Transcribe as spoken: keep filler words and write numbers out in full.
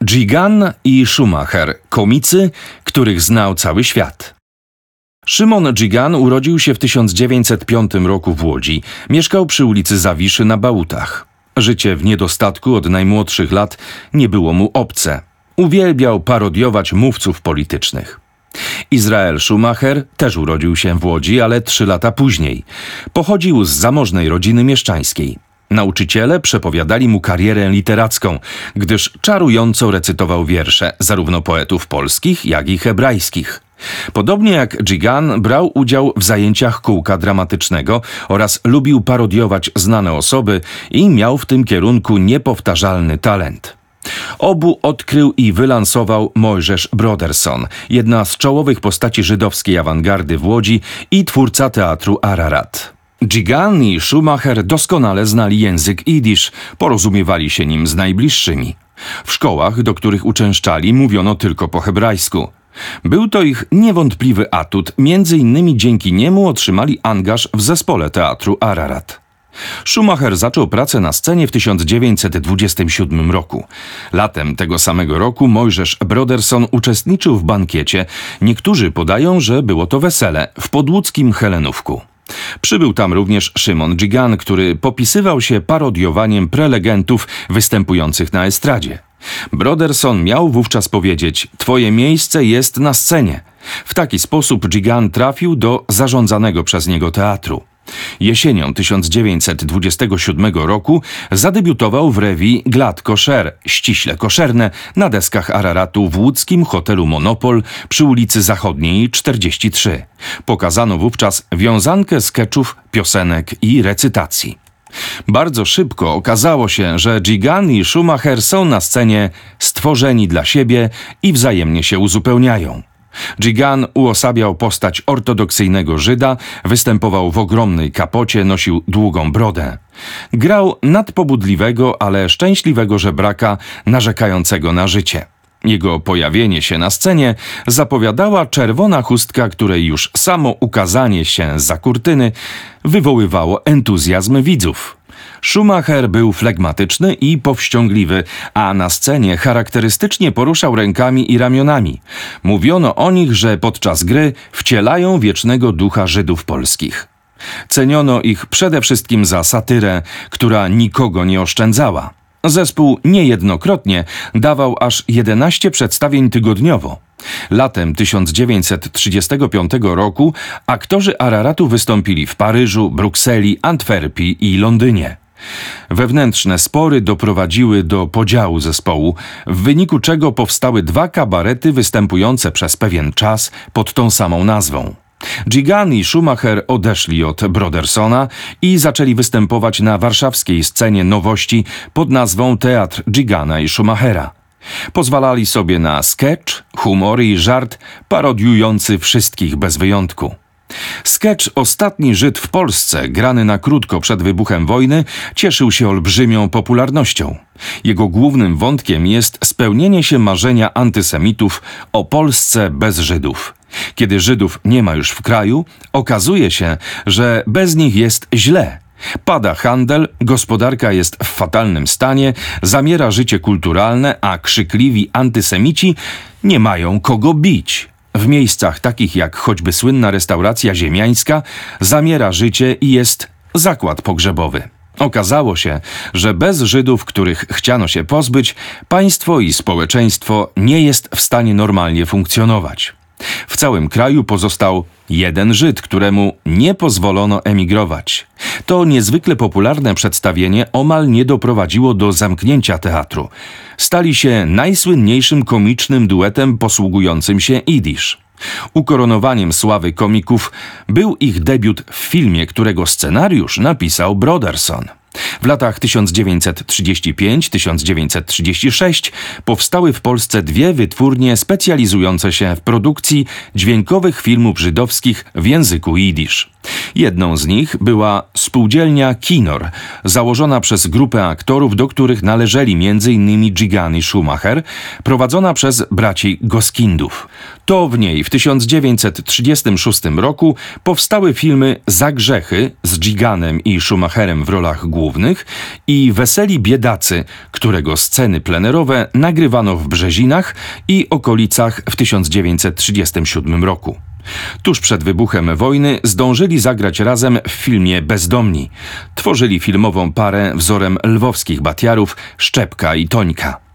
Gigan i Schumacher, komicy, których znał cały świat. Szymon Gigan urodził się w tysiąc dziewięćset piątym roku w Łodzi. Mieszkał przy ulicy Zawiszy na Bałutach. Życie w niedostatku od najmłodszych lat nie było mu obce. Uwielbiał parodiować mówców politycznych. Izrael Schumacher też urodził się w Łodzi, ale trzy lata później. Pochodził z zamożnej rodziny mieszczańskiej. Nauczyciele przepowiadali mu karierę literacką, gdyż czarująco recytował wiersze zarówno poetów polskich, jak i hebrajskich. Podobnie jak Gigan brał udział w zajęciach kółka dramatycznego oraz lubił parodiować znane osoby i miał w tym kierunku niepowtarzalny talent. Obu odkrył i wylansował Mojżesz Broderson, jedna z czołowych postaci żydowskiej awangardy w Łodzi i twórca teatru Ararat. Gigan i Schumacher doskonale znali język jidysz, porozumiewali się nim z najbliższymi. W szkołach, do których uczęszczali, mówiono tylko po hebrajsku. Był to ich niewątpliwy atut, między innymi dzięki niemu otrzymali angaż w zespole teatru Ararat. Schumacher zaczął pracę na scenie w tysiąc dziewięćset dwudziestym siódmym roku. Latem tego samego roku Mojżesz Broderson uczestniczył w bankiecie. Niektórzy podają, że było to wesele w podłódzkim Helenówku. Przybył tam również Szymon Gigan, który popisywał się parodiowaniem prelegentów występujących na estradzie. Broderson miał wówczas powiedzieć: „Twoje miejsce jest na scenie”. W taki sposób Gigan trafił do zarządzanego przez niego teatru. Jesienią tysiąc dziewięćset dwudziestego siódmego roku zadebiutował w revue Glad Kosher, ściśle koszerne, na deskach Araratu w łódzkim hotelu Monopol przy ulicy Zachodniej czterdzieści trzy. Pokazano wówczas wiązankę skeczów, piosenek i recytacji. Bardzo szybko okazało się, że Gigan i Schumacher są na scenie stworzeni dla siebie i wzajemnie się uzupełniają. Gigan uosabiał postać ortodoksyjnego Żyda, występował w ogromnej kapocie, nosił długą brodę. Grał nadpobudliwego, ale szczęśliwego żebraka narzekającego na życie. Jego pojawienie się na scenie zapowiadała czerwona chustka, której już samo ukazanie się zza kurtyny wywoływało entuzjazm widzów. Schumacher był flegmatyczny i powściągliwy, a na scenie charakterystycznie poruszał rękami i ramionami. Mówiono o nich, że podczas gry wcielają wiecznego ducha Żydów polskich. Ceniono ich przede wszystkim za satyrę, która nikogo nie oszczędzała. Zespół niejednokrotnie dawał aż jedenaście przedstawień tygodniowo. Latem tysiąc dziewięćset trzydziestego piątego roku aktorzy Araratu wystąpili w Paryżu, Brukseli, Antwerpii i Londynie. Wewnętrzne spory doprowadziły do podziału zespołu, w wyniku czego powstały dwa kabarety występujące przez pewien czas pod tą samą nazwą. Gigan i Schumacher odeszli od Brodersona i zaczęli występować na warszawskiej scenie nowości pod nazwą Teatr Gigana i Schumachera. Pozwalali sobie na skecz, humor i żart parodiujący wszystkich bez wyjątku. Skecz „Ostatni Żyd w Polsce”, grany na krótko przed wybuchem wojny, cieszył się olbrzymią popularnością. Jego głównym wątkiem jest spełnienie się marzenia antysemitów o Polsce bez Żydów. Kiedy Żydów nie ma już w kraju, okazuje się, że bez nich jest źle. Pada handel, gospodarka jest w fatalnym stanie, zamiera życie kulturalne, a krzykliwi antysemici nie mają kogo bić. W miejscach takich jak choćby słynna restauracja ziemiańska zamiera życie i jest zakład pogrzebowy. Okazało się, że bez Żydów, których chciano się pozbyć, państwo i społeczeństwo nie jest w stanie normalnie funkcjonować. W całym kraju pozostał jeden Żyd, któremu nie pozwolono emigrować. To niezwykle popularne przedstawienie omal nie doprowadziło do zamknięcia teatru. Stali się najsłynniejszym komicznym duetem posługującym się jidysz. Ukoronowaniem sławy komików był ich debiut w filmie, którego scenariusz napisał Broderson. W latach tysiąc dziewięćset trzydziestym piątym do tysiąc dziewięćset trzydziestego szóstego powstały w Polsce dwie wytwórnie specjalizujące się w produkcji dźwiękowych filmów żydowskich w języku jidysz. Jedną z nich była spółdzielnia Kinor, założona przez grupę aktorów, do których należeli między innymi Gigan i Schumacher, prowadzona przez braci Goskindów. To w niej w tysiąc dziewięćset trzydziestym szóstym roku powstały filmy Za grzechy z Giganem i Schumacherem w rolach głównych i Weseli biedacy, którego sceny plenerowe nagrywano w Brzezinach i okolicach w tysiąc dziewięćset trzydziestym siódmym roku. Tuż przed wybuchem wojny zdążyli zagrać razem w filmie Bezdomni. Tworzyli filmową parę wzorem lwowskich batiarów Szczepka i Tońka.